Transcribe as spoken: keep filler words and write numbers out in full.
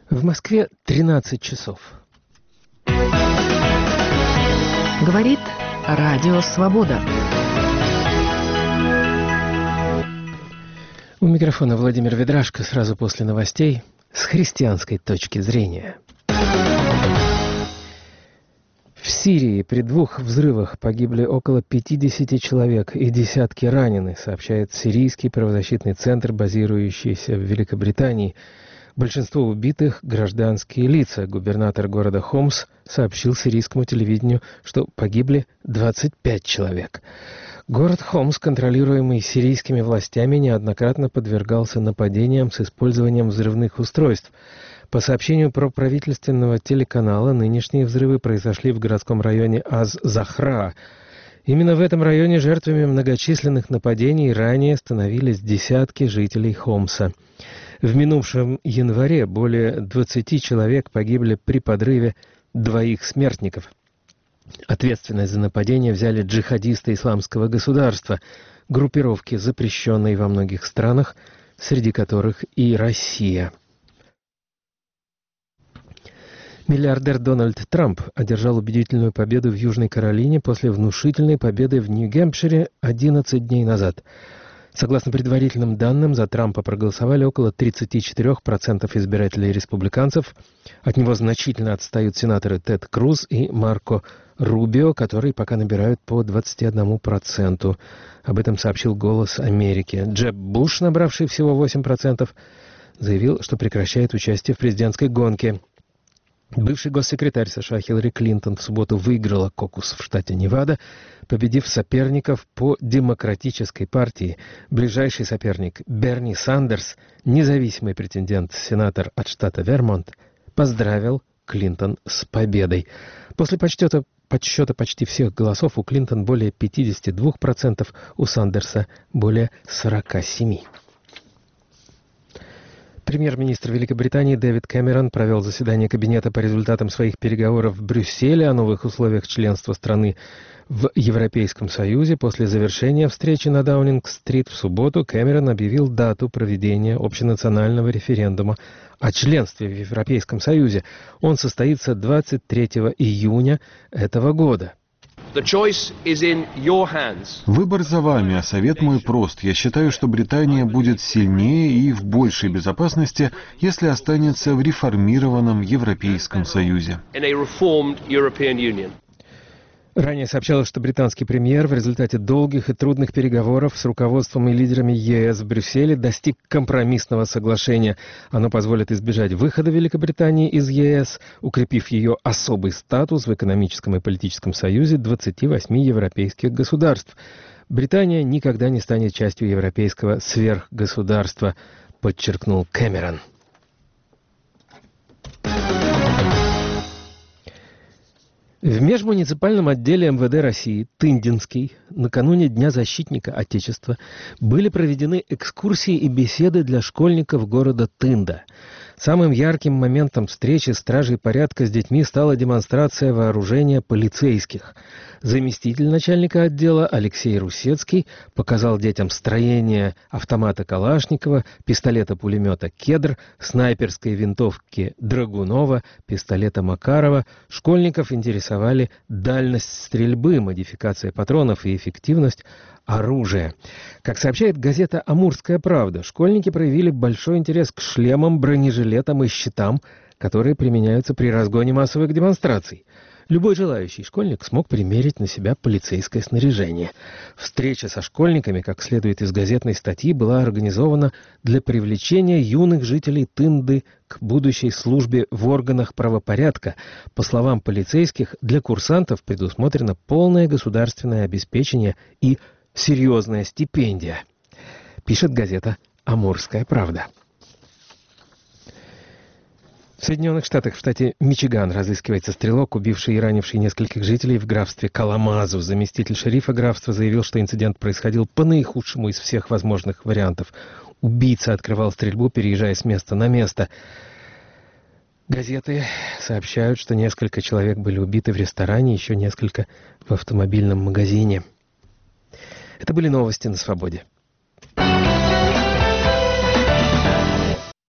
В Москве тринадцать часов. Говорит Радио Свобода. У микрофона Владимир Ведрашко сразу после новостей с христианской точки зрения. В Сирии при двух взрывах погибли около пятидесяти человек и десятки ранены, сообщает Сирийский правозащитный центр, базирующийся в Великобритании. Большинство убитых – гражданские лица. Губернатор города Хомс сообщил сирийскому телевидению, что погибли двадцать пять человек. Город Хомс, контролируемый сирийскими властями, неоднократно подвергался нападениям с использованием взрывных устройств. По сообщению проправительственного телеканала, нынешние взрывы произошли в городском районе Аз-Захра. Именно в этом районе жертвами многочисленных нападений ранее становились десятки жителей Хомса. В минувшем январе более двадцати человек погибли при подрыве двоих смертников. Ответственность за нападение взяли джихадисты Исламского государства, группировки, запрещенные во многих странах, среди которых и Россия. Миллиардер Дональд Трамп одержал убедительную победу в Южной Каролине после внушительной победы в Нью-Гэмпшире одиннадцать дней назад. Согласно предварительным данным, за Трампа проголосовали около тридцати четырёх процентов избирателей республиканцев. От него значительно отстают сенаторы Тед Круз и Марко Рубио, которые пока набирают по двадцати одному проценту. Об этом сообщил «Голос Америки». Джеб Буш, набравший всего восемь процентов, заявил, что прекращает участие в президентской гонке. Бывший госсекретарь США Хиллари Клинтон в субботу выиграла кокус в штате Невада, победив соперников по Демократической партии. Ближайший соперник Берни Сандерс, независимый претендент-сенатор от штата Вермонт, поздравил Клинтон с победой. После подсчета, подсчета почти всех голосов у Клинтон более пятидесяти двух процентов, у Сандерса более сорока семи процентов. Премьер-министр Великобритании Дэвид Кэмерон провел заседание Кабинета по результатам своих переговоров в Брюсселе о новых условиях членства страны в Европейском Союзе. После завершения встречи на Даунинг-стрит в субботу Кэмерон объявил дату проведения общенационального референдума о членстве в Европейском Союзе. Он состоится двадцать третьего июня этого года. Выбор за вами, а совет мой прост. Я считаю, что Британия будет сильнее и в большей безопасности, если останется в реформированном Европейском Союзе. Ранее сообщалось, что британский премьер в результате долгих и трудных переговоров с руководством и лидерами ЕС в Брюсселе достиг компромиссного соглашения. Оно позволит избежать выхода Великобритании из ЕС, укрепив ее особый статус в экономическом и политическом союзе двадцати восьми европейских государств. Британия никогда не станет частью европейского сверхгосударства, подчеркнул Кэмерон. В межмуниципальном отделе эм вэ дэ России Тындинский накануне Дня защитника Отечества были проведены экскурсии и беседы для школьников города Тында. Самым ярким моментом встречи стражей порядка с детьми стала демонстрация вооружения полицейских. Заместитель начальника отдела Алексей Русецкий показал детям строение автомата Калашникова, пистолета-пулемета «Кедр», снайперской винтовки Драгунова, пистолета Макарова. Школьников интересовали дальность стрельбы, модификация патронов и эффективность оружия. Как сообщает газета «Амурская правда», школьники проявили большой интерес к шлемам, бронежилетам и щитам, которые применяются при разгоне массовых демонстраций. Любой желающий школьник смог примерить на себя полицейское снаряжение. Встреча со школьниками, как следует из газетной статьи, была организована для привлечения юных жителей Тынды к будущей службе в органах правопорядка. По словам полицейских, для курсантов предусмотрено полное государственное обеспечение и серьезная стипендия, пишет газета «Амурская правда». В Соединенных Штатах, в штате Мичиган, разыскивается стрелок, убивший и ранивший нескольких жителей в графстве Каламазу. Заместитель шерифа графства заявил, что инцидент происходил по наихудшему из всех возможных вариантов. Убийца открывал стрельбу, переезжая с места на место. Газеты сообщают, что несколько человек были убиты в ресторане, еще несколько в автомобильном магазине. Это были новости на Свободе.